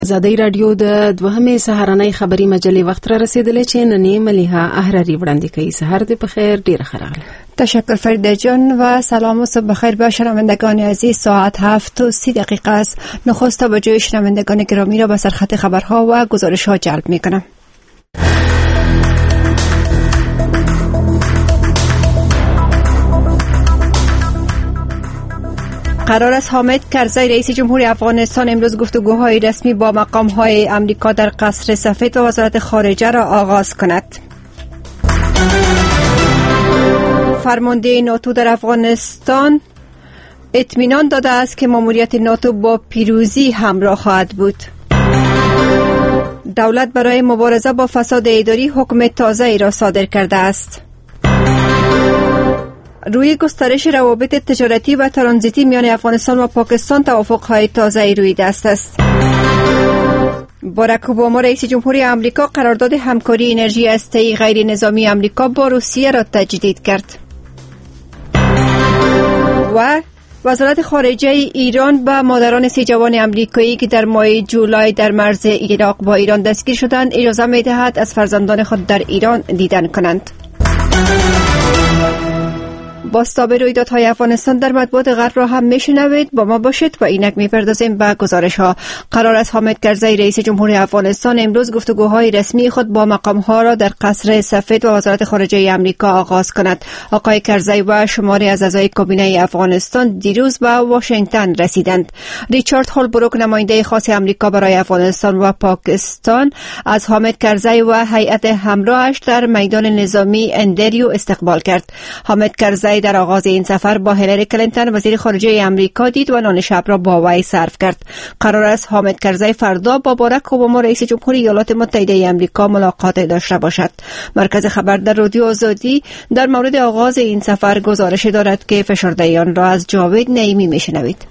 ازادي رادیو د دوهمې سهارنۍ خبری مجلې وخت را رسیدلې چې نننې ملیحه احراری وړاندې کوي. سحر دې په خیر، ډیره ښه راغله. تشکر فرید جان و سلام و صبح بخیر به شنوندگان عزیز. ساعت 7:30 است. نخست توجه شنوندگان گرامی را به سرخط خبرها و گزارش‌ها جلب می‌کنم. قرار است حامد کرزی رئیس جمهوری افغانستان امروز گفتگوهای رسمی با مقام‌های امریکا در قصر سفید و وزارت خارجه را آغاز کند. فرمانده ناتو در افغانستان اطمینان داده است که ماموریت ناتو با پیروزی همراه خواهد بود. دولت برای مبارزه با فساد اداری حکم تازه‌ای را صادر کرده است. روی گسترش روابط تجارتی و ترانزیتی میان افغانستان و پاکستان توافق‌های تازه‌ای روی دست است. باراک اوباما رئیس جمهوری آمریکا قرارداد همکاری انرژی هسته‌ای غیر نظامی آمریکا با روسیه را تجدید کرد. و وزارت خارجه ایران به مادران 3 جوان آمریکایی که در ماه جولای در مرز عراق با ایران دستگیر شدند اجازه می‌دهد از فرزندان خود در ایران دیدن کنند. بازتاب رویدادهای افغانستان در مطبوعات غرب را هم میشنوید. با ما باشید و اینک میپردازیم به گزارش‌ها. قرار است حامد کرزی رئیس جمهوری افغانستان امروز گفتگوهای رسمی خود با مقام‌ها را در قصر سفید و وزارت خارجه آمریکا آغاز کند. آقای کرزی و شماری از اعضای کابینه افغانستان دیروز به واشنگتن رسیدند. ریچارد هولبروک نماینده خاص آمریکا برای افغانستان و پاکستان از حامد کرزی و هیئت همراهش در میدان نظامی اندریو استقبال کرد. حامد کرزی در آغاز این سفر با هیلاری کلینتون وزیر خارجه آمریکا دید و نان شب را با وی صرف کرد. قرار است حامد کرزی فردا با باراک اوباما رئیس جمهوری ایالات متحده آمریکا ملاقات داشته باشد. مرکز خبر در رادیو آزادی در مورد آغاز این سفر گزارش دارد که فشرده‌ای را از جاوید نعیمی میشنوید.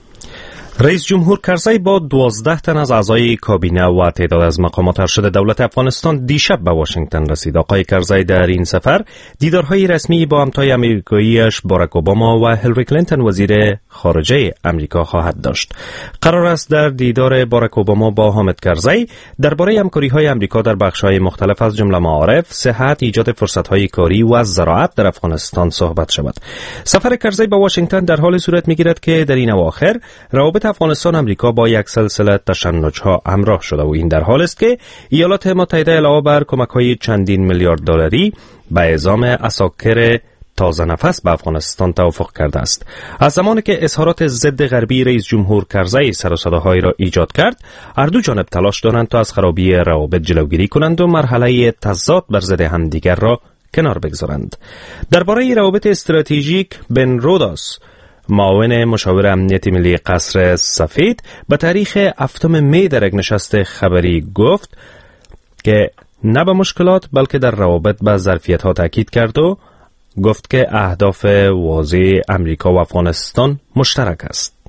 رئیس جمهور کرزی با 12 تن از اعضای کابینه و تعداد از مقامات ارشد دولت افغانستان دیشب به واشنگتن رسید. آقای کرزی در این سفر دیدارهای رسمی با همتای آمریکایی‌اش باراک اوباما و هیلاری کلینتون وزیر خارجه آمریکا خواهد داشت. قرار است در دیدار باراک اوباما با حامد کرزی درباره همکاری‌های آمریکا در بخش‌های مختلف از جمله معارف، صحت، ایجاد فرصت‌های کاری و زراعت در افغانستان صحبت شود. سفر کرزی به واشنگتن در حال صورت می‌گیرد که در این اواخر روابط افغانستان آمریکا با یک سلسله تشنج‌ها همراه شده و این در حال است که ایالات متحده علاوه بر کمک‌های چندین میلیارد دلاری به اعزام عساکر تازه نفس به افغانستان توافق کرده است. از زمانی که اظهارات ضد غربی رئیس جمهور کرزی سر و صداهایی را ایجاد کرد، هر دو جانب تلاش دارند تا از خرابی روابط جلوگیری کنند و مرحله تضاد بر ضد همدیگر را کنار بگذارند. درباره روابط استراتژیک بن روداس معاون مشاور امنیت ملی قصر سفید به تاریخ 7 می در یک نشست خبری گفت که نه به مشکلات بلکه در روابط به ظرفیت‌ها تاکید کرد و گفت که اهداف واضح امریکا و افغانستان مشترک است.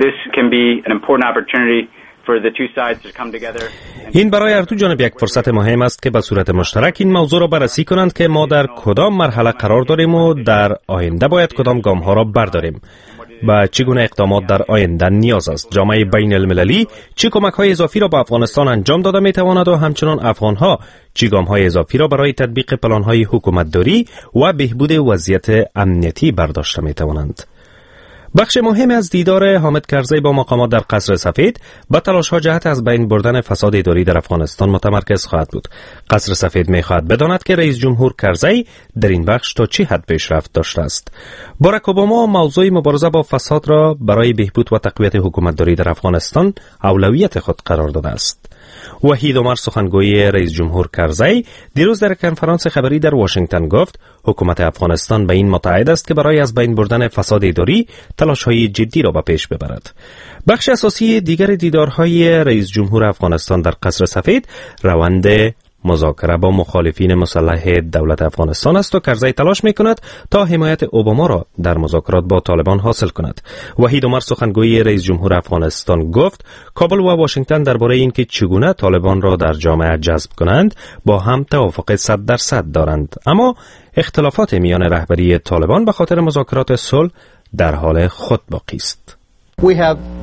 این برای هر دو جانب یک فرصت مهم است که به صورت مشترک این موضوع را بررسی کنند که ما در کدام مرحله قرار داریم و در آینده باید کدام گام‌ها را برداریم. با چگونه اقدامات در آینده نیاز است. جامعه بین المللی چه کمک‌های اضافی را به افغانستان انجام داده می‌تواند و همچنان افغان‌ها چه گام‌های اضافی را برای تطبیق پلان‌های حکومتداری و بهبود وضعیت امنیتی برداشته می‌توانند. بخش مهمی از دیدار حامد کرزی با مقامات در قصر سفید با تلاش‌ها جهت از بین بردن فساد اداری در افغانستان متمرکز خواهد بود. قصر سفید می‌خواهد بداند که رئیس جمهور کرزی در این بخش تا چه حد پیشرفت داشته است. باراک اوباما موضوع مبارزه با فساد را برای بهبود و تقویت حکومتداری در افغانستان اولویت خود قرار داده است. وحید عمر سخنگوی رئیس جمهور کرزی دیروز در کنفرانس خبری در واشنگتن گفت حکومت افغانستان به این متعهد است که برای از بین بردن فساد اداری تلاش‌های جدی را به پیش ببرد. بخش اساسی دیگر دیدارهای رئیس جمهور افغانستان در قصر سفید روند مذاکره با مخالفین مسلح دولت افغانستان است و کرزی تلاش می‌کند تا حمایت اوباما را در مذاکرات با طالبان حاصل کند. وحید عمر سخنگوی رئیس جمهور افغانستان گفت کابل و واشنگتن درباره اینکه چگونه طالبان را در جامعه جذب کنند با هم توافق 100% دارند، اما اختلافات میان رهبری طالبان به خاطر مذاکرات صلح در حال خود باقی است. We have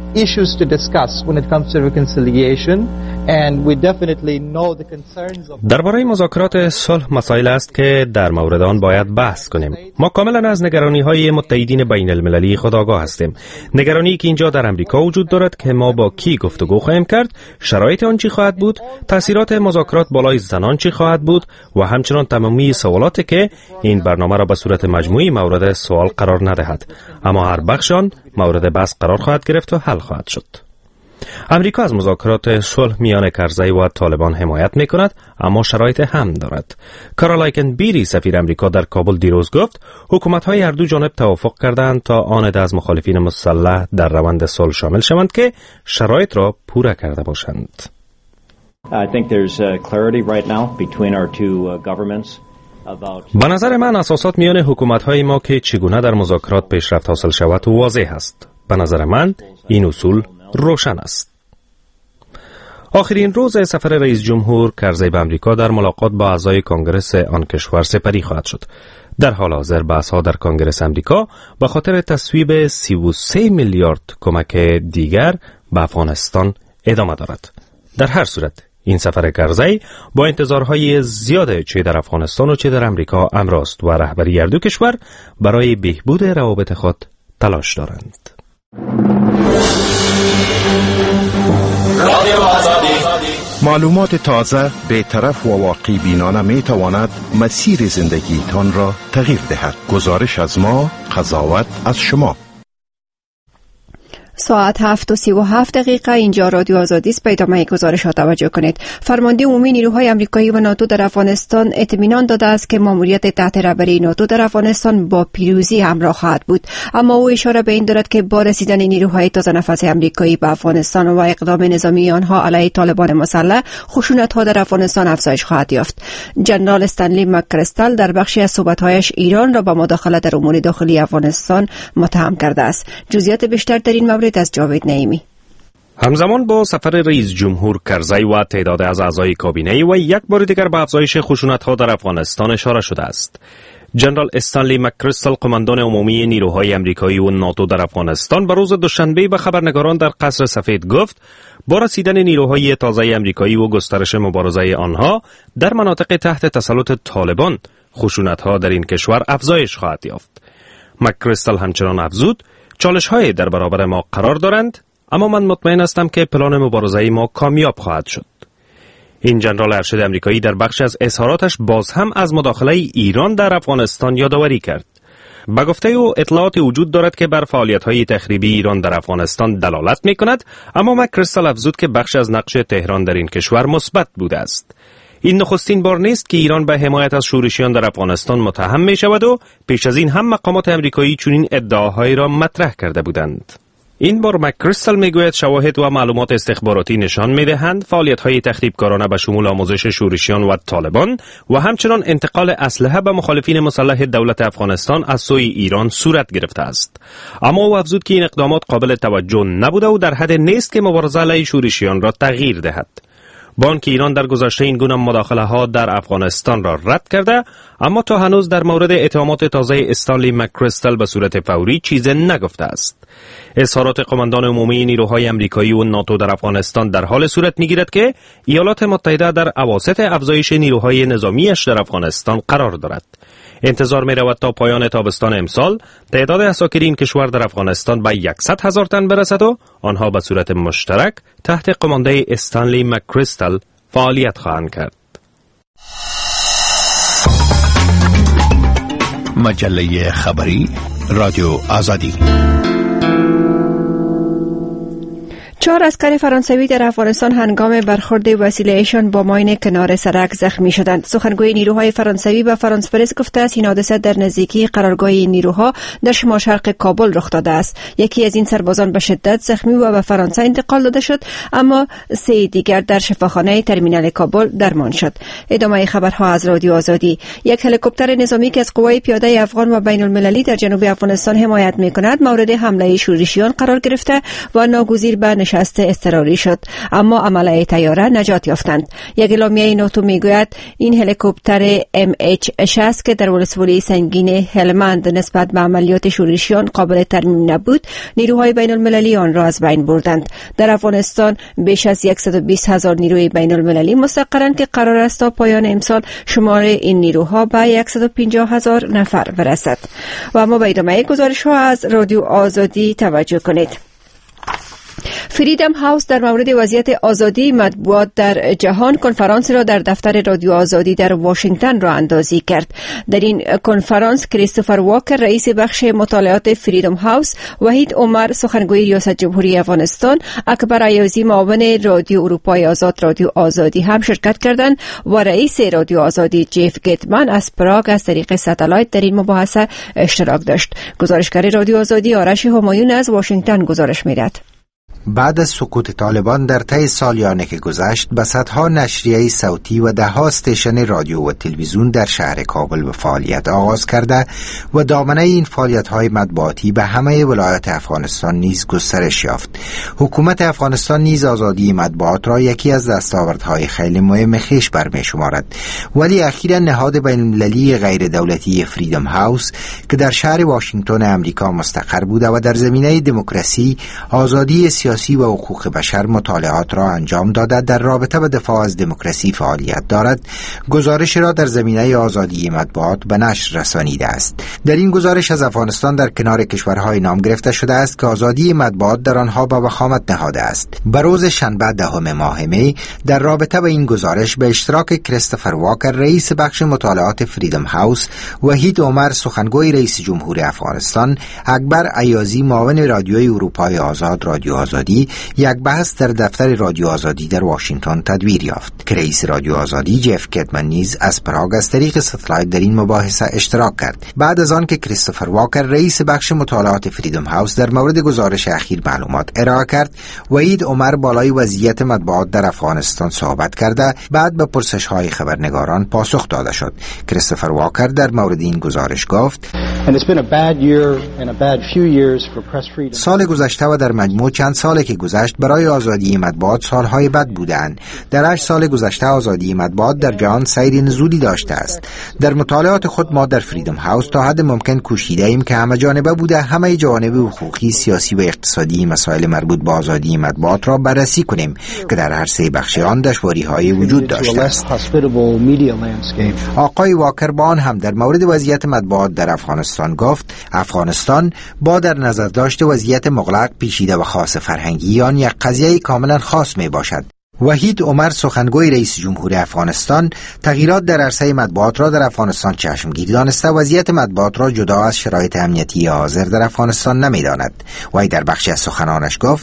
issues to discuss when it comes to reconciliation, and we definitely know the concerns of. درباره مذاکرات صلح مسائل است که در مورد آن باید بحث کنیم. ما کاملا از نگرانی‌های متحدین بین المللی خود آگاه هستیم. نگرانی که اینجا در امریکا وجود دارد که ما با کی گفتگو خواهیم کرد، شرایط آن چی خواهد بود، تاثیرات مذاکرات بالای زنان چی خواهد بود و همچنان تمامی سوالاتی که این برنامه را به صورت مجموعی مورد سوال قرار ندهد، اما هر بخش آن مورد بحث قرار خواهد گرفت و حل خواهد شد. امریکا از مذاکرات صلح میان کرزی و طالبان حمایت میکند، اما شرایط هم دارد. کارالایکن بیری سفیر امریکا در کابل دیروز گفت حکومت‌های هر دو جانب توافق کردند تا آن عده از مخالفین مسلح در روند صلح شامل شوند که شرایط را پوره کرده باشند. به نظر من اساسات میان حکومت‌های ما که چگونه در مذاکرات پیشرفت حاصل شود واضح است. به نظر من این اصول روشن است. آخرین روز سفر رئیس جمهور کرزی به امریکا در ملاقات با اعضای کنگره آن کشور سپری خواهد شد. در حال حاضر بحث‌ها در کنگره امریکا به خاطر تصویب 33 میلیارد کمک دیگر به افغانستان ادامه دارد. در هر صورت این سفر کرزی با انتظارهای زیاد چه در افغانستان و چه در امریکا امراست و رهبری هر دو کشور برای بهبود روابط خود تلاش دارند. معلومات تازه، بی‌طرف و واقع بینانه می تواند مسیر زندگیتان را تغییر دهد. گزارش از ما، قضاوت از شما. ساعت 7:37 اینجا رادیو آزادی است. به ادامه گزارش ها توجه کنید. فرمانده عمومی نیروهای آمریکایی و ناتو در افغانستان اطمینان داده است که ماموریت تحت رهبری ناتو در افغانستان با پیروزی همراه خواهد بود، اما او اشاره به این دارد که با رسیدن نیروهای تازه‌نفس آمریکایی به افغانستان و اقدام نظامی آنها علیه طالبان مسلح، خشونت ها در افغانستان افزایش خواهد یافت. جنرال استنلی مک‌کریستال در بخشی از صحبت‌هایش ایران را با مداخله در امور داخلی افغانستان متهم کرده است. جزئیات بیشتر در این مورد از جاوید نعیمی. همزمان با سفر رئیس جمهور کرزی و تعداد از اعضای کابینه و یک بار دیگر به افزایش خشونت‌ها در افغانستان اشاره شده است. جنرال استنلی مک‌کریستال، قماندان عمومی نیروهای آمریکایی و ناتو در افغانستان، به روز دوشنبه به خبرنگاران در قصر سفید گفت با رسیدن نیروهای تازه آمریکایی و گسترش مبارزه آنها در مناطق تحت تسلط طالبان، خشونت‌ها در این کشور افزایش خواهد یافت. مک‌کریستال همچنان افزود چالش‌های در برابر ما قرار دارند، اما من مطمئن هستم که پلان مبارزه ما کامیاب خواهد شد. این جنرال ارشد آمریکایی در بخش از اظهاراتش باز هم از مداخله ایران در افغانستان یادآوری کرد. به گفته او اطلاعات وجود دارد که بر فعالیت‌های تخریبی ایران در افغانستان دلالت می‌کند، اما مک‌کریستال افزود که بخش از نقش تهران در این کشور مثبت بوده است. این نخستین بار نیست که ایران به حمایت از شورشیان در افغانستان متهم می شود و پیش از این هم مقامات آمریکایی چنین ادعاهایی را مطرح کرده بودند. این بار مک‌کریستال میگوید شواهد و معلومات استخباراتی نشان میدهند فعالیت‌های تخریبکارانه به شمول آموزش شورشیان و طالبان و همچنان انتقال اسلحه به مخالفین مسلح دولت افغانستان از سوی ایران صورت گرفته است. اما او افزود که این اقدامات قابل توجه نبوده و در حد نیست که مبارزه علیه شورشیان را تغییر دهد. با آنکه ایران در گذشته این گونه مداخله ها در افغانستان را رد کرده، اما تا هنوز در مورد اتهامات تازه استنلی مک‌کریستال به صورت فوری چیزی نگفته است. اظهارات قماندان عمومی نیروهای آمریکایی و ناتو در افغانستان در حال صورت میگیرد که ایالات متحده در اواسط افزایش نیروهای نظامیش در افغانستان قرار دارد. انتظار می رود تا پایان تابستان امسال تعداد اساکر این کشور در افغانستان به 100,000 تن برسد و آنها به صورت مشترک تحت قماندهی استنلی مک‌کریستال فعالیت خواهند کرد. مجله خبری رادیو آزادی. 4 عسکر فرانسوی در افغانستان هنگام برخورد وسیله‌شان با ماین کنار سرک زخمی شدند. سخنگوی نیروهای فرانسوی به فرانس پرس گفته است این حادثه در نزدیکی قرارگاه این نیروها در شمال شرق کابل رخ داده است. یکی از این سربازان به شدت زخمی و به فرانسه انتقال داده شد، اما 3 دیگر در شفاخانه ترمینال کابل درمان شد. ادامه خبرها از رادیو آزادی. یک هلیکوپتر نظامی که از قوای پیاده افغان و بین المللی در جنوب افغانستان حمایت می‌کند مورد حمله شورشیان قرار گرفته و ناگزیر به نشست اضطراری شد، اما عمله طیاره نجات یافتند. یک اعلامیه ناتو میگوید این هلیکوپتر MH60 که در ولسوالی سنگین هلمند نسبت به عملیات شورشیان قابل ترمیم نبود، نیروهای بین المللی آن را از بین بردند. در افغانستان بیش از 120,000 نیروی بین المللی مستقرند که قرار است تا پایان امسال شمار این نیروها به 150,000 نفر برسد. و اما به ادامه گزارش ها از رادیو آزادی توجه کنید. فریدم هاوس در مورد وضعیت آزادی مطبوعات در جهان کنفرانس را در دفتر رادیو آزادی در واشنگتن راه اندازی کرد. در این کنفرانس کریستوفر واکر رئیس بخش مطالعات فریدم هاوس، وحید عمر سخنگوی ریاست جمهوری افغانستان، اکبر ایازی معاون رادیو اروپای آزاد رادیو آزادی هم شرکت کردند و رئیس رادیو آزادی جف گیتمن از پراگ از طریق ستلایت در این مباحثه اشتراک داشت. گزارشگر رادیو آزادی آرش همایون از واشنگتن گزارش می‌دهد. بعد از سقوط طالبان در طی سالیانی که گذشت، به صدها نشریه صوتی و ده‌ها استیشن رادیو و تلویزیون در شهر کابل به فعالیت آغاز کرده و دامنه این فعالیت‌های مطبوعاتی به همه ولایات افغانستان نیز گسترش یافت. حکومت افغانستان نیز آزادی مطبوعات را یکی از دستاوردهای خیلی مهم خویش برمی‌شمارد، ولی اخیراً نهاد بین‌المللی غیر دولتی فریدم هاوس که در شهر واشنگتن امریکا مستقر بوده و در زمینه دموکراسی، آزادی سیاسی و حقوق بشر مطالعات را انجام داده در رابطه با دفاع از دموکراسی فعالیت دارد، گزارش را در زمینه آزادی مطبوعات به نشر رسانیده است. در این گزارش از افغانستان در کنار کشورهای نام گرفته شده است که آزادی مطبوعات در آنها به وخامت نهاده است. به روز شنبه 10 ماه می در رابطه با این گزارش به اشتراک کریستوفر واکر رئیس بخش مطالعات فریدم هاوس، وحید عمر سخنگوی رئیس جمهور افغانستان، اکبر ایازی معاون رادیوی اروپای آزاد رادیو آزادی یک بحث در دفتر رادیو آزادی در واشنگتن تدویر یافت که رئیس رادیو آزادی جف گیتمن نیز از پراگ از طریق ستلایت در این مباحثه اشتراک کرد. بعد از آن که کریستوفر واکر رئیس بخش مطالعات فریدم هاوس در مورد گزارش اخیر معلومات ارائه کرد، وحید عمر بالای وضعیت مطبوعات در افغانستان صحبت کرده، بعد به پرسش‌های خبرنگاران پاسخ داده شد. کریستوفر واکر در مورد این گزارش گفت: سال گذشته و در مجموع چند سالی که گذشت برای آزادی مطبوعات سالهای بد بودند. در 8 سال گذشته آزادی مطبوعات در جهان سیر نزولی داشته است. در مطالعات خود ما در فریدم هاوس تا حد ممکن کوشیده ایم که همه جانبه بوده همه جوانب حقوقی، سیاسی و اقتصادی مسائل مربوط به آزادی مطبوعات را بررسی کنیم که در هر سه بخش آن دشواری‌های وجود داشته است. آقای واکر با آن هم در مورد وضعیت مطبوعات در افغانستان گفت: افغانستان با در نظر داشت وضعیت مغلق، پیچیده و خاص فرهنگی آن یک قضیه کاملا خاص می باشد. وحید عمر سخنگوی رئیس جمهور افغانستان تغییرات در عرصه مطبوعات را در افغانستان چشمگیر دانسته وضعیت مطبوعات را جدا از شرایط امنیتی حاضر در افغانستان نمی داند. وی در بخشی از سخنانش گفت: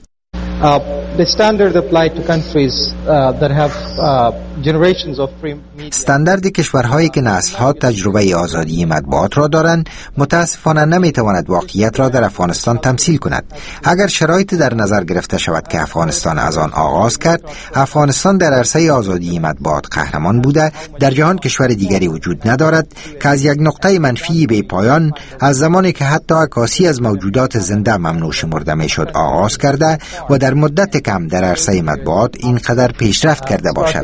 استاندارد کشورهایی که نسل‌ها تجربه آزادی مطبوعات را دارند متاسفانه نمیتواند واقعیت را در افغانستان تمثیل کند. اگر شرایط در نظر گرفته شود که افغانستان از آن آغاز کرد، افغانستان در عرصه آزادی مطبوعات قهرمان بوده، در جهان کشور دیگری وجود ندارد که از یک نقطه منفی به پایان، از زمانی که حتی عکاسی از موجودات زنده ممنوع شمرده میشد آغاز کرده و در مدت کم در عرصه مطبوعات اینقدر پیشرفت کرده باشد.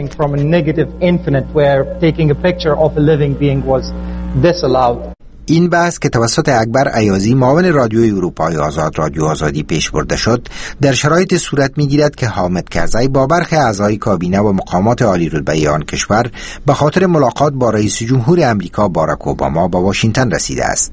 این بحث که توسط اکبر ایازی معاون رادیوی اروپای آزاد رادیو آزادی پیش برده شد، در شرایط صورت می‌گیرد که حامد کرزی با برخی اعضای کابینه و مقامات عالی رتبه آن کشور به خاطر ملاقات با رئیس جمهور امریکا باراک اوباما به واشنگتن رسیده است.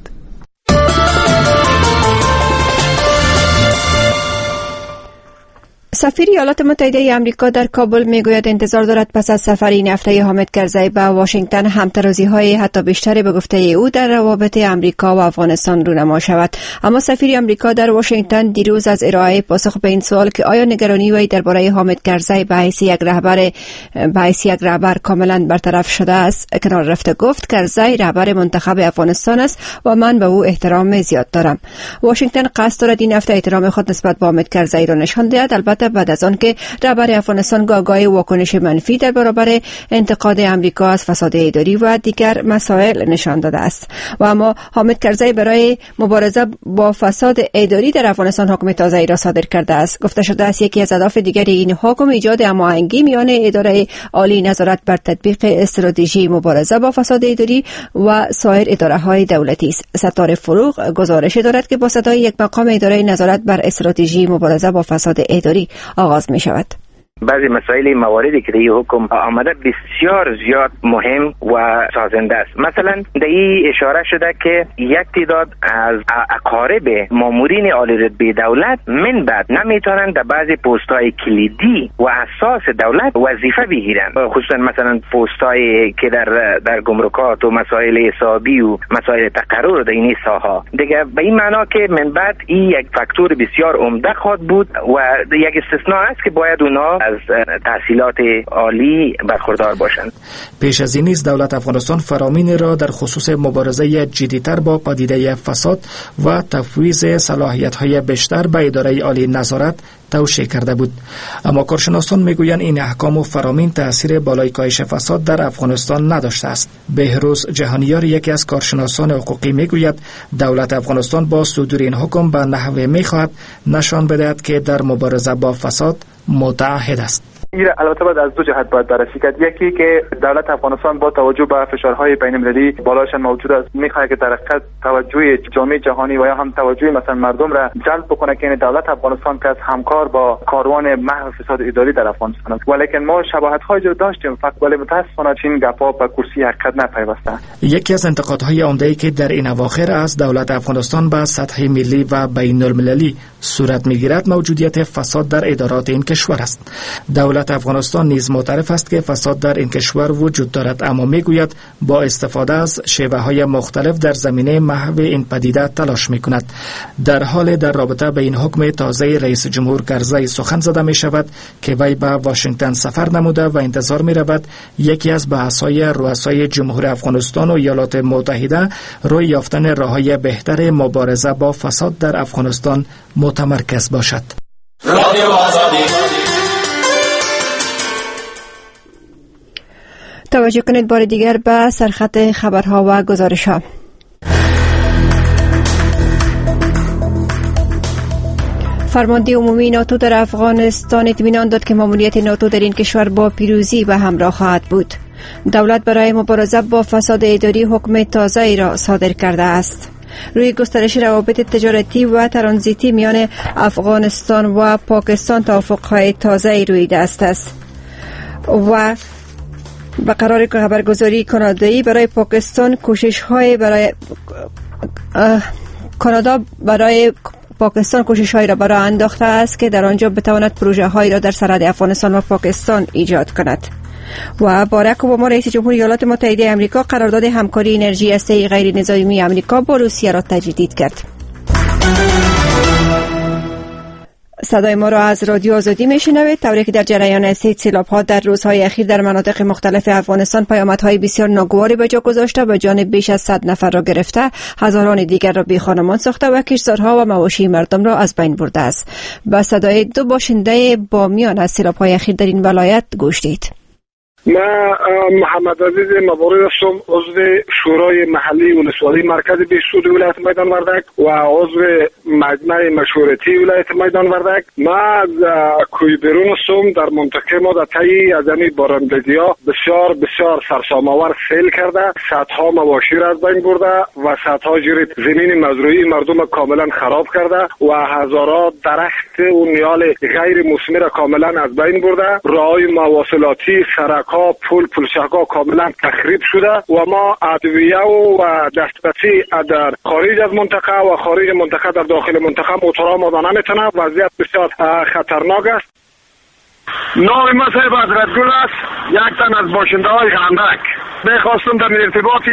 سفیر ایالات متحده آمریکا در کابل میگوید انتظار دارد پس از سفر این هفته حامد کرزی به واشنگتن همترازی‌های حتی بیشتری به گفته او در روابط آمریکا و افغانستان رونما شود. اما سفیر آمریکا در واشنگتن دیروز از ارائه پاسخ به این سوال که آیا نگرانی وی درباره حامد کرزی به حیث یک رهبر کاملا برطرف شده است کنار رفته، گفت کرزی رهبر منتخب افغانستان است و من به او احترام زیاد دارم. واشنگتن قصد دارد این هفته احترام خود نسبت به حامد کرزی را نشان دهد. البته کرده بعد از آنکه رهبر افغانستان گاگای واکنش منفی در برابر انتقاد امریکا از فساد اداری و دیگر مسائل نشان داده است. و اما حامد کرزی برای مبارزه با فساد اداری در افغانستان حکم تازه‌ای را صادر کرده است. گفته شده است یکی از اهداف دیگر این حکم ایجاد هماهنگی میان اداره عالی نظارت بر تطبیق استراتژی مبارزه با فساد اداری و سایر اداره‌های دولتی است. ستاره فروغ گزارش دارد که با صدای یک مقام اداره نظارت بر استراتژی مبارزه با فساد اداری آغاز می شود. بعضی مسائل مواردی که در این حکم آمده بسیار زیاد مهم و سازنده است. مثلا در این اشاره شده که یک تعداد از اقارب مامورین عالی رتبه دولت من بعد نمیتونند در بعضی پست‌های کلیدی و اساس دولت وظیفه بگیرند، خصوصا مثلا پست‌هایی که در گمرکات و مسائل حسابی و مسائل تقرر در این ساحه. دیگه به این معنا که من بعد این یک فاکتور بسیار عمده خواهد بود و یک استثناء است که باید اونا از تحصیلات عالی برخوردار باشند. پیش از این نیز دولت افغانستان فرامین را در خصوص مبارزه جدی‌تر با پدیده فساد و تفویض صلاحیت‌های بیشتر به اداره عالی نظارت توشیح کرده بود. اما کارشناسان میگویند این احکام و فرامین تأثیر بالای کاهش فساد در افغانستان نداشته است. بهروز جهانیار یکی از کارشناسان حقوقی میگوید دولت افغانستان با صدور این حکم به نحوی میخواهد نشان بدهد که در مبارزه با فساد متعهد است. البته باید از دو جهت باید بررسی کرد. یکی که دولت افغانستان با توجه به فشارهای بین‌المللی بالاشان موجود است میخواهد که در حقیقت توجه جامعه جهانی و یا هم توجه مثلا مردم را جلب بکنه که دولت افغانستان که همکار با کاروان محو فساد اداری در افغانستان است. ولیکن ما شباهت‌های جو داشتیم فقط ولی متأسفانه این گپا به کرسی حقیقت نپیوسته. یکی از انتقادهای عمده‌ای که در این اواخر از دولت افغانستان به سطح ملی و بین‌المللی صورت میگیرد موجودیت فساد در ادارات این کشور است. دولت افغانستان نیز معترف است که فساد در این کشور وجود دارد، اما میگوید با استفاده از شیوه‌های مختلف در زمینه محو این پدیده تلاش میکند. در حال در رابطه به این حکم تازه رئیس جمهور کرزی سخن زده می شود که وی به واشنگتن سفر نموده و انتظار می رود یکی از بحث‌های رؤسای جمهور افغانستان و ایالات متحده روی یافتن راه‌های بهتر مبارزه با فساد در افغانستان متمرکز باشد. رادیو آزادی. توجه کنید بار دیگر به سرخط خبرها و گزارش‌ها. فرمانده عمومی ناتو در افغانستان اطمینان داد که ماموریت ناتو در این کشور با پیروزی به همراه خواهد بود. دولت برای مبارزه با فساد اداری حکم تازه‌ای را صادر کرده است. روی گسترش روابط تجارتی و ترانزیتی میان افغانستان و پاکستان توافق‌های تازه‌ای روی دست است و به قرار خبرگزاری کانادایی برای پاکستان کانادا برای پاکستان کوشش‌هایی را برای انداخته است که در آنجا بتواند پروژه‌هایی را در سرحد افغانستان و پاکستان ایجاد کند. و باراک اوباما رئیس جمهور ایالات متحده آمریکا قرارداد همکاری انرژی هسته‌ای غیر نظامی آمریکا با روسیه را تجدید کرد. صدای ما را از رادیو آزادی میشنوید. طوری که در جریان سیلاب‌ها در روزهای اخیر در مناطق مختلف افغانستان پیامدهای بسیار ناگواری به جا گذاشته و جان بیش از 100 نفر را گرفته، هزاران دیگر را بی‌خانمان ساخته و کشتزارها و مواشی مردم را از بین برده است. با صدای دو باشنده بامیان از سیلاب‌های اخیر در این ولایت گوش دید. من محمد عزیز مبارز هستم، عضو شورای محلی ولسوالی مرکز بیسود ولایت میدان وردک و عضو مجمع مشورتی ولایت میدان وردک. من از کوی بیرون هستم. در منطقه ما در طی از این بارندگی‌ها بسیار سرسام‌آور سیل کرده، صدها مواشی را از بین برده و صدها جریب زمین مزروعی مردم کاملا خراب کرده و هزارها درخت و نیال غیر موسمی را کاملا از بین برده. راه‌های مواصلاتی، سرک‌ها، پلشه‌ها کاملا تخریب شده و ما ادویه و دسترسی در خارج از منطقه و خارج منطقه در داخل منطقه موتورها ما نمیتونه. وضعیت بسیار خطرناک است. نام ما صاحب حضرت گل است، یک تن از باشنده های غندک. میخواستم در ارتباطی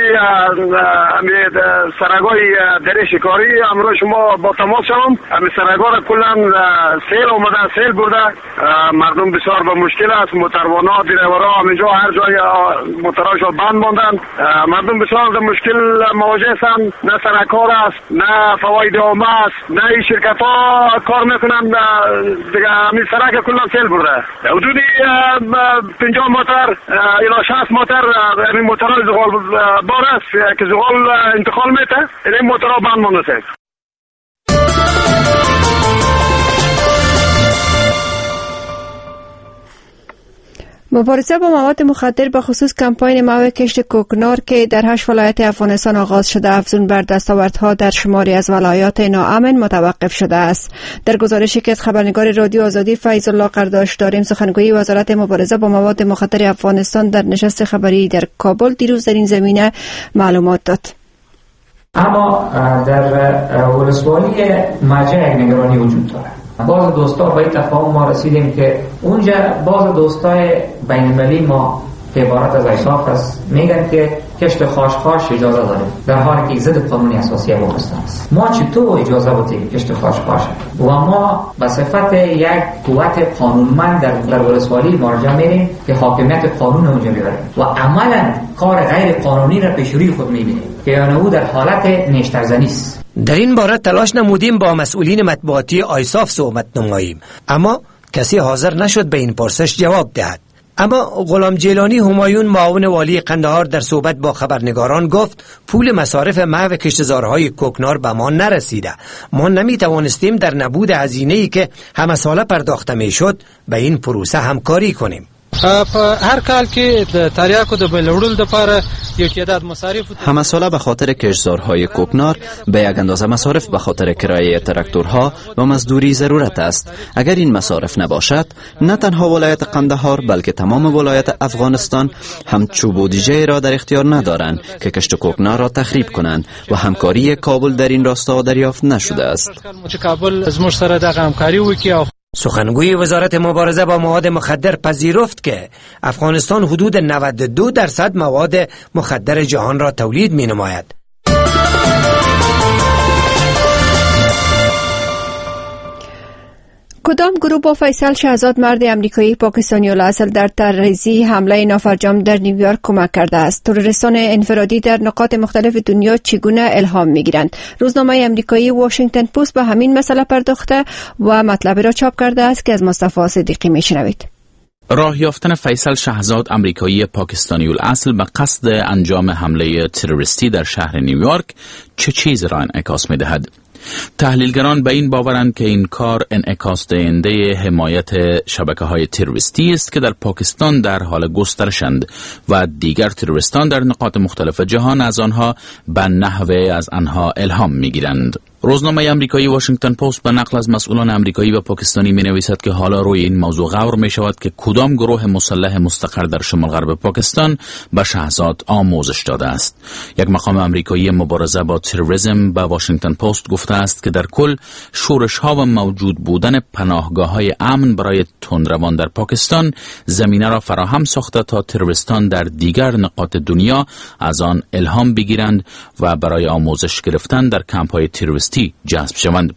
سرگاه دره شکاری امروز شما با تماس شوم. سرگاه را کلا سیل آمده، سیل برده، مردم بسیار به مشکل است. موتروانا، دریورا همینجا هر جای موتراشو بند ماندن. مردم بسیار به مشکل مواجه هستند. نه سرکار است، نه فواید عامه است، نه این شرکت ها کار میکنن. دیگه همین سرک کلا سیل برده. حدود 50 موتر الی 60 موتر این موترها زغال بار است که زغال انتقال میته. این موترها بند مانده. مبارزه با مواد مخدر به خصوص کمپاین محو کشت کوکنار که در 8 ولایت افغانستان آغاز شده افزون بر دستاوردها در شماری از ولایات ناامن متوقف شده است. در گزارشی که از خبرنگار رادیو آزادی فیض الله قرداش داریم، سخنگوی وزارت مبارزه با مواد مخدر افغانستان در نشست خبری در کابل دیروز در این زمینه معلومات داد. اما در ولسوالی مرجع یک نگرانی وجود دارد. باز دوستا به تفاهم ما رسیدیم که اونجا باز دوستای بین المللی ما که عبارت از ایساف است میگن که کشت خاشخاش اجازه داریم، در حالی که ضد قانون اساسی افغانستان است. ما چطور اجازه بدیم کشت خاشخاش و ما به صفت یک قوت قانونمند در ولسوالی مرجع میریم که حاکمیت قانون اونجا میبریم و عملا کار غیر قانونی را پیش روی خود میبینیم که یعنی او در حالت نیشترزنی است. در این باره تلاش نمودیم با مسئولین مطبوعاتی آیساف صحبت نماییم، اما کسی حاضر نشد به این پرسش جواب دهد. اما غلام جیلانی همایون معاون والی قندهار در صحبت با خبرنگاران گفت پول مصارف محو کشتزارهای کوکنار به ما نرسیده. ما نمی توانستیم در نبود هزینه‌ای که همه ساله پرداخته می شد به این پروسه همکاری کنیم. هر کال کې د تریاکو د بلوړل د پاره یو تعداد مصارف همه ساله به خاطر کشتزارهای کوکنار به یک اندازه مصارف به خاطر کرایه تراکتورها و مزدوری ضرورت است. اگر این مصارف نباشد نه تنها ولایت قندهار بلکه تمام ولایت افغانستان هم چوبودیجه را در اختیار ندارند که کشت کوکنار را تخریب کنند و همکاری کابل در این راستا دریافت نشده است. کابل زموږ سره د همکاري وکړي. سخنگوی وزارت مبارزه با مواد مخدر پذیرفت که افغانستان حدود 92% مواد مخدر جهان را تولید می نماید. کدام گروه با فیصل شهزاد مرد امریکایی پاکستانی الاصل در ترهیزی حمله نافرجام در نیویورک کمک کرده است؟ تروریستان انفرادی در نقاط مختلف دنیا چگونه الهام میگیرند؟ روزنامه امریکایی واشنگتن پست به همین مسئله پرداخته و مطلبی را چاپ کرده است که از مصطفی صدیقی میشنوید. راه یافتن فیصل شهزاد امریکایی پاکستانی الاصل به قصد انجام حمله تروریستی در شهر نیویورک چه چیز را انعکاس می‌دهد؟ تحلیلگران به این باورند که این کار انعکاس دهنده حمایت شبکه‌های تروریستی است که در پاکستان در حال گسترشند و دیگر تروریستان در نقاط مختلف جهان از آنها به نحوه از آنها الهام می‌گیرند. روزنامه امریکایی واشنگتن پست به نقل از مسئولان امریکایی و پاکستانی می‌نویسد که حالا روی این موضوع غور می‌شود که کدام گروه مسلح مستقر در شمال غرب پاکستان به شهزاد آموزش داده است. یک مقام امریکایی مبارزه با تروریسم به واشنگتن پست گفته است که در کل شورش‌ها و موجود بودن پناهگاه‌های امن برای تندروان در پاکستان زمینه را فراهم ساخته تا تروریستان در دیگر نقاط دنیا از آن الهام بگیرند و برای آموزش گرفتن در کمپ‌های تروریستی جذب شوند.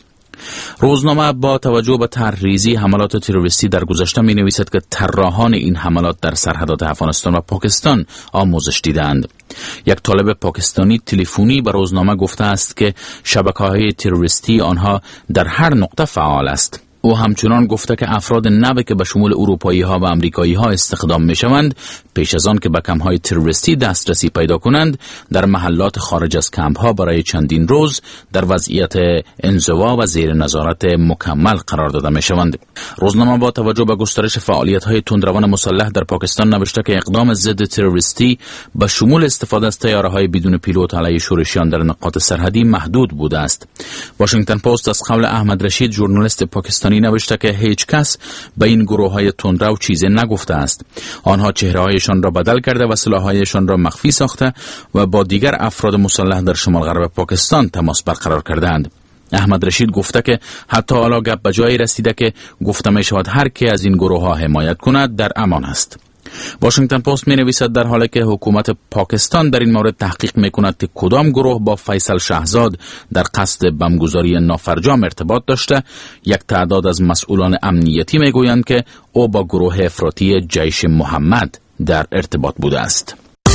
روزنامه با توجه به طرحریزی حملات تروریستی در گذشته می نویسد که طراحان این حملات در سرحدات افغانستان و پاکستان آموزش دیدند. یک طالب پاکستانی تلفنی به روزنامه گفته است که شبکه‌های تروریستی آنها در هر نقطه فعال است. او همچنان گفته که افراد نوی که به شمول اروپایی ها و امریکایی ها استخدام می شوند پیش از آن که به کمپ های تروریستی دسترسی پیدا کنند در محلات خارج از کمپ ها برای چندین روز در وضعیت انزوا و زیر نظارت مکمل قرار داده می شوند. روزنامه با توجه به گسترش فعالیت های تندروان مسلح در پاکستان نوشته که اقدام ضد تروریستی به شمول استفاده از طیاره های بدون پیلوت علیه شورشیان در نقاط سرحدی محدود بوده است. واشنگتن پست از قول احمد رشید ژورنالیست پاکستانی نوشته که هیچ کس به این گروه‌های تندرو چیزی نگفته است. آنها چهره‌هایشان را بدل کرده و سلاح‌هایشان را مخفی ساخته و با دیگر افراد مسلح در شمال غرب پاکستان تماس برقرار کردند. احمد رشید گفته که حتی حالا گپ به جایی رسیده که گفته می شود هر کی از این گروه ها حمایت کند در امان است. واشنگتن پست می نویسد در حالی که حکومت پاکستان در این مورد تحقیق می کند که کدام گروه با فیصل شهزاد در قصد بمبگذاری نافرجام ارتباط داشته، یک تعداد از مسئولان امنیتی می گویند که او با گروه افراطی جیش محمد در ارتباط بوده است.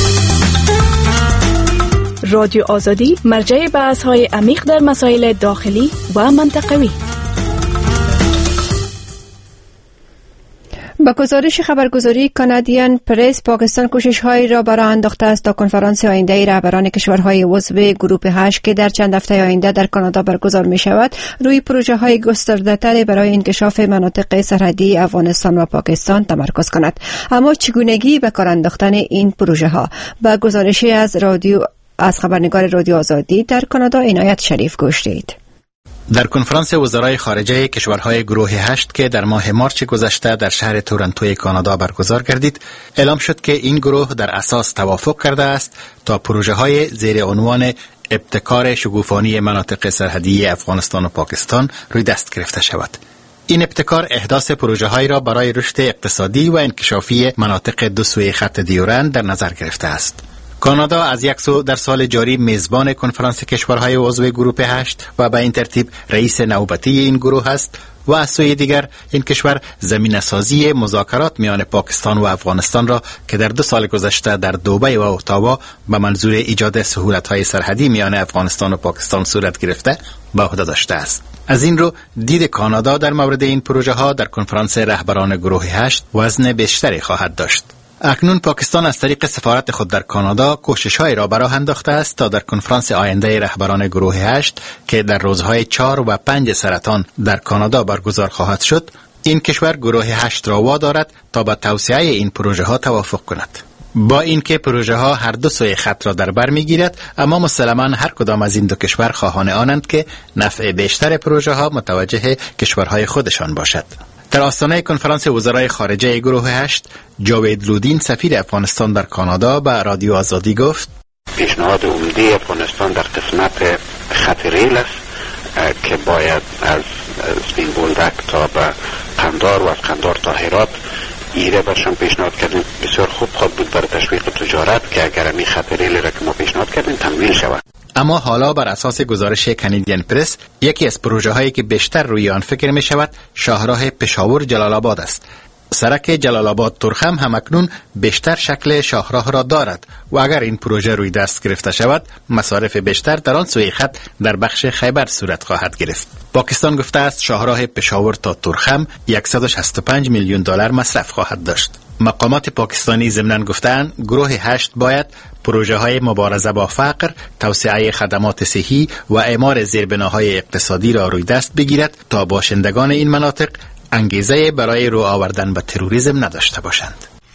رادیو آزادی مرجع بحث‌های عمیق در مسائل داخلی و منطقوی. با گزارش خبرگزاری کانادین پرس، پاکستان کوشش‌هایی را برای انداخته است تا کنفرانس آینده رهبران کشورهای عضو گروه 8 که در چند هفته آینده در کانادا برگزار می‌شود، روی پروژه‌های گسترده‌تر برای انکشاف مناطق سرحدی افغانستان و پاکستان تمرکز کند. اما چگونگی به کار انداختن این پروژه‌ها؟ با گزارشی از خبرنگار رادیو آزادی در کانادا عنایت شریف گوش دهید. در کنفرانس وزرای خارجه کشورهای گروه 8 که در ماه مارچ گذشته در شهر تورنتوی کانادا برگزار گردید، اعلام شد که این گروه در اساس توافق کرده است تا پروژه‌های زیر عنوان ابتکار شگوفانی مناطق سرحدی افغانستان و پاکستان روی دست گرفته شود. این ابتکار احداث پروژه‌هایی را برای رشد اقتصادی و انکشافی مناطق دو سوی خط دیورند در نظر گرفته است. کانادا از یک سو در سال جاری میزبان کنفرانس کشورهای عضو گروه 8 و به این ترتیب رئیس نوبتی این گروه است و از سوی دیگر این کشور زمینه سازی مذاکرات میان پاکستان و افغانستان را که در 2 سال گذشته در دوبه و اتاوا به منظور ایجاد سهولت‌های سرحدی میان افغانستان و پاکستان صورت گرفته به عهده داشته است. از این رو دید کانادا در مورد این پروژه ها در کنفرانس رهبران گروه 8 وزن بیشتری خواهد داشت. اکنون پاکستان از طریق سفارت خود در کانادا کوشش‌هایی را به راه انداخته است تا در کنفرانس آینده رهبران گروه 8 که در روزهای 4 و 5 سرطان در کانادا برگزار خواهد شد، این کشور گروه 8 را وادارد تا با توسعه این پروژه ها توافق کند. با اینکه پروژه ها هر دو سوی خط را در بر میگیرد، اما مسلماً هر کدام از این دو کشور خواهان آنند که نفع بیشتر پروژه ها متوجه کشورهای خودشان باشد. در آستانه کنفرانس وزرای خارجه گروه 8، جاوید لودین سفیر افغانستان در کانادا به رادیو آزادی گفت: پیشنهاد عمده افغانستان در قسمت خط ریل است که باید از سپین بولدک تا به قندار و از قندار تا هرات ایره برشان پیشنهاد کردیم. بسیار خوب بود برای تشویق تجارت که اگر این خط ریل را که ما پیشنهاد کردیم تمویل شود. اما حالا بر اساس گزارش کانادین پرس، یکی از پروژه هایی که بیشتر روی آن فکر می شود شاهراه پشاور جلال آباد است. سرک جلال آباد تورخم هم اکنون بیشتر شکل شاهراه را دارد و اگر این پروژه روی دست گرفته شود، مصارف بیشتر در آن سوی خط در بخش خیبر صورت خواهد گرفت. پاکستان گفته است شاهراه پشاور تا تورخم 165 میلیون دلار مصرف خواهد داشت. مقامات پاکستانی ضمناً گفتند گروه 8 باید پروژه های مبارزه با فقر، توسعه خدمات صحی و اعمار زیربناهای اقتصادی را روی دست بگیرد تا باشندگان این مناطق انگیزه برای رو آوردن به تروریسم نداشته باشند.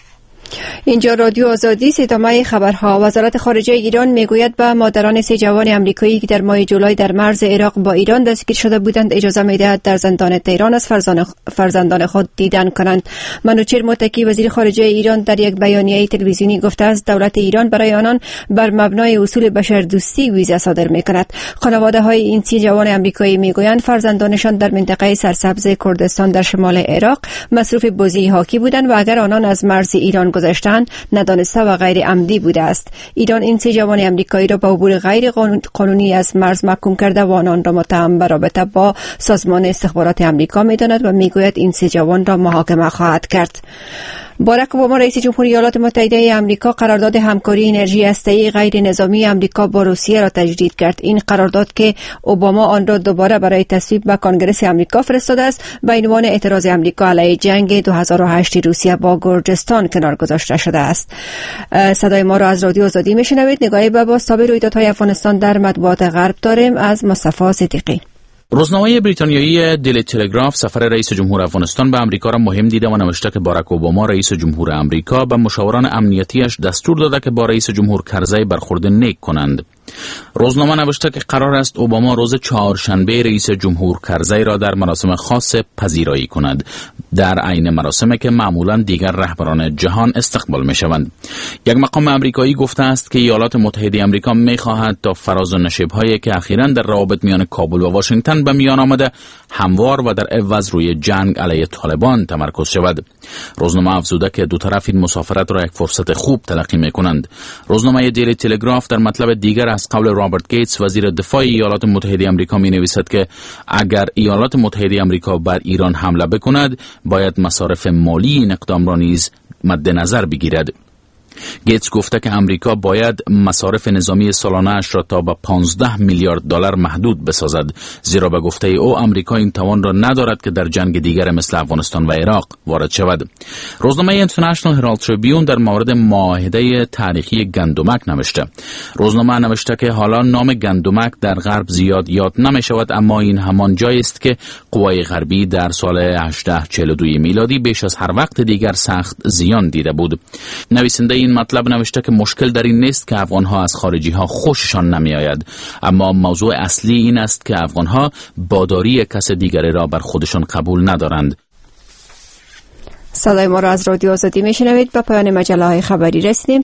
اینجا رادیو آزادی ادامه خبرها. وزارت خارجه ایران میگوید به مادران 3 جوان امریکایی که در ماه جولای در مرز عراق با ایران دستگیر شده بودند اجازه میدهد در زندان تهران از فرزندان خود دیدن کنند. منوچهر متکی وزیر خارجه ایران در یک بیانیه تلویزیونی گفته است دولت ایران برای آنان بر مبنای اصول بشردوستی ویزا صادر میکند. خانواده های این 3 جوان امریکایی میگویند فرزندانشان در منطقه سرسبز کردستان در شمال عراق مصروف بازی هاکی بودند و اگر آنان از مرز ایران گذشتند ندانسته و غیر عمدی بوده است. ایران این 3 جوان امریکایی را به عبور غیر قانونی از مرز محکوم کرده و آنان را متهم به رابطه با سازمان استخبارات امریکا می‌داند و میگوید این 3 جوان را محاکمه خواهد کرد. باراک اوباما رئیس جمهوری ایالات متحده آمریکا قرارداد همکاری انرژی هسته‌ای غیر نظامی آمریکا با روسیه را تجدید کرد. این قرارداد که اوباما آن را دوباره برای تصویب به کنگره آمریکا فرستاده است، به عنوان اعتراض آمریکا علیه جنگ 2008 روسیه با گرجستان کنار گذاشته شده است. صدای ما را از رادیو آزادی میشنوید. نگاهی به بازتاب رویدادهای افغانستان در مطبوعات غرب داریم از مصطفی صدیقی. روزنامه بریتانیایی دیلی تلگراف سفر رئیس جمهور افغانستان به آمریکا را مهم دیده و نوشته که باراک اوباما رئیس جمهور آمریکا به مشاوران امنیتیش دستور داده که با رئیس جمهور کرزی برخورد نیک کنند. روزنامه نوشته که قرار است اوباما روز چهارشنبه رئیس جمهور کرزی را در مراسم خاص پذیرایی کند، در عین مراسمی که معمولا دیگر رهبران جهان استقبال می شوند. یک مقام امریکایی گفته است که ایالات متحده آمریکا می خواهد تا فراز و نشیب‌هایی که اخیراً در روابط میان کابل و واشنگتن به میان آمده هموار و در عوض روی جنگ علیه طالبان تمرکز شود. روزنامه افزوده که دو طرف این مسافرت را یک فرصت خوب تلقی می کنند. روزنامه دیلی تلگراف در مطلب دیگر از قول رابرت گیتس وزیر دفاع ایالات متحده آمریکا می نویسد که اگر ایالات متحده آمریکا بر ایران حمله بکند باید مصارف مالی این اقدام را نیز مد نظر بگیرد. گیتس گفته که امریکا باید مصارف نظامی سالانه اش را تا به 15 میلیارد دلار محدود بسازد، زیرا به گفته او امریکا این توان را ندارد که در جنگ دیگر مثل افغانستان و عراق وارد شود. روزنامه اینترنشنال هرالد تریبیون در مورد معاهده تاریخی گندمک نوشته. روزنامه نوشته که حالا نام گندمک در غرب زیاد یاد نمی شود، اما این همان جایی است که قوای غربی در سال 1842 میلادی بیش از هر وقت دیگر سخت زیان دیده بود. نویسنده این مطلب نوشته که مشکل در این نیست که افغانها از خارجی ها خوششان نمی آید، اما موضوع اصلی این است که افغانها باداری کس دیگری را بر خودشان قبول ندارند. صدای ما را از رادیو آزادی میشنوید. به پایان مجله های خبری رسیدیم.